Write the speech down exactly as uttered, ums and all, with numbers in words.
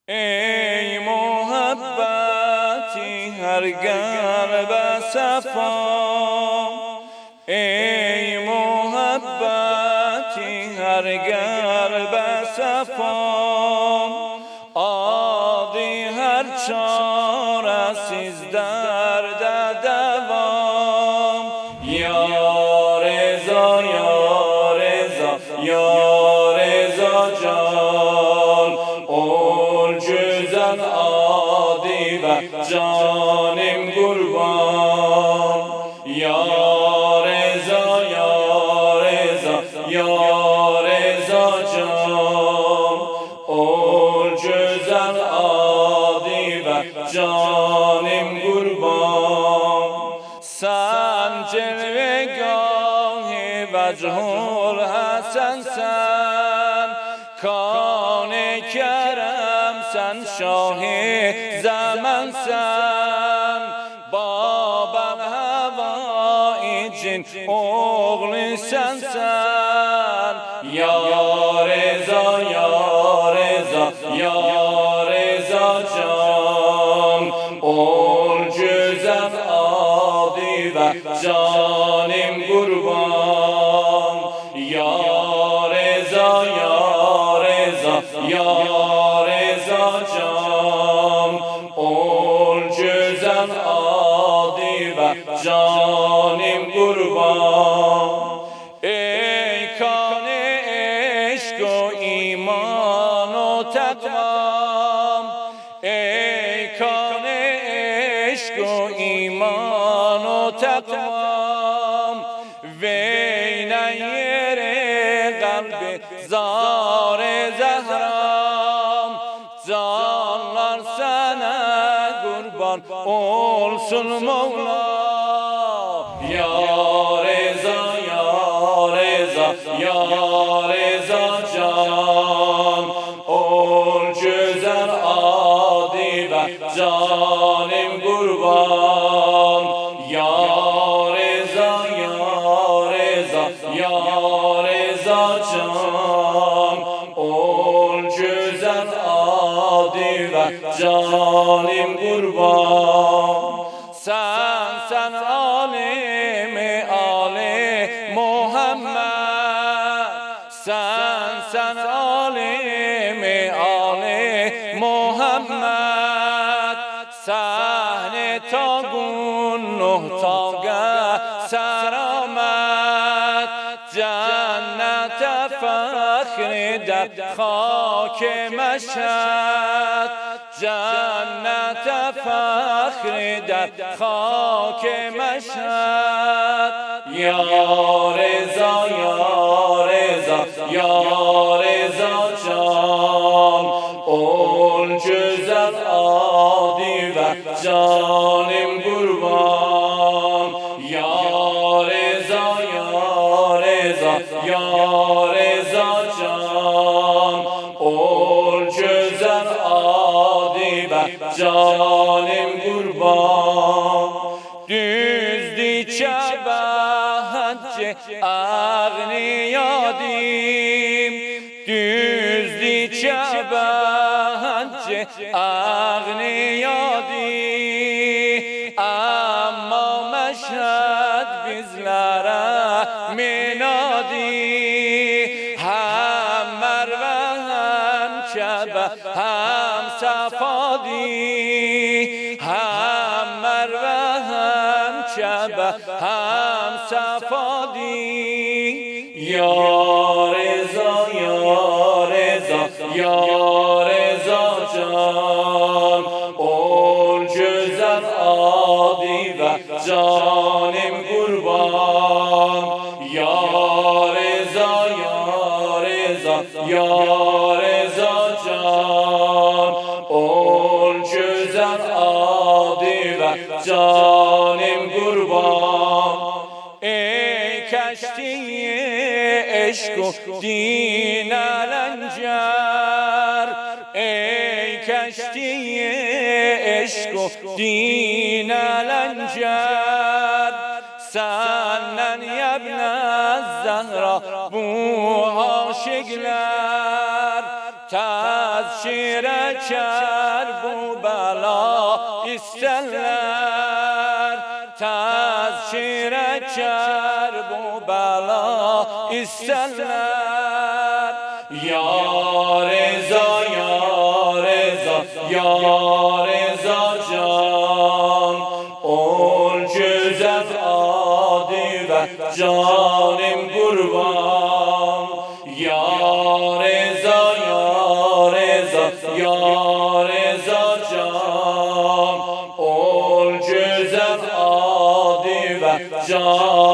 ای محبتی هرگر به صفا، ای محبتی هرگر به صفا، آدی هر چار سیز درد دوام. یا رضا یا رضا یا رضا جان، اول جزن آدی و جانم قربان. یا رضا یا رضا یا رضا جان، اول جزن آدی و جانم قربان. سن جلوگاه وجه الحسن سن، کان کرم سن شاه زمن سن، بابم هوای جن اغل سن سن. یا رضا یا رضا یا رضا جان، اول جزن آدی و جانم قربان. یا رضا یا رضا یا رضا جان، اول جزن آدی و جانم قربان. ای کان عشق و ایمان و تقوام، ای کان عشق و ایمان و تقوام، وی نیر قلب زار زهرام. جانlar sana قربان olsun مولا. یا رضا یا رضا یا رضا جان، اول جزن آدی و جانم قربان. یا رضا یا رضا یا رضا جان، اول جزن آدی و جانم قربان. سن سن عالم آل محمد، سن سن عالم آل محمد، صحنه تا گونه تا سر آمد. جنت فخر در خاک مشهد، جنت فخر در خاک مشهد. یا رضا یا رضا یا رضا جان، اول جزن آدی و جانم قربان. یا رضا یا رضا یا رضا جان، اول جزن آدی و جانم قربان. düzdü çaba hacı ağniyadim، düzdü çaba hacı ağniyadim. Amma meşhed bizlere minadi، hem merve hem kebe hem safadi، hem merve hem kebe hem safadi. یا رضا یا رضا یا رضا جان، اول جزن آدی و جانم قربان. یا رضا یا رضا یا رضا جان، اول جزن آدی و جانم قربان. ای کشتی عشق و دین لنجر، ای کشتی عشق و دین لنجر، سنن یبن الزهرا بو عاشقler، تز şire ker bu bela isterler. Tez şire ker bu bela isterler. Ya Reza, ya Reza, ya Reza can, ol güzel adi ve canım kurban. Ya Reza, ya Reza, ya Reza can, ol güzel adi ve canım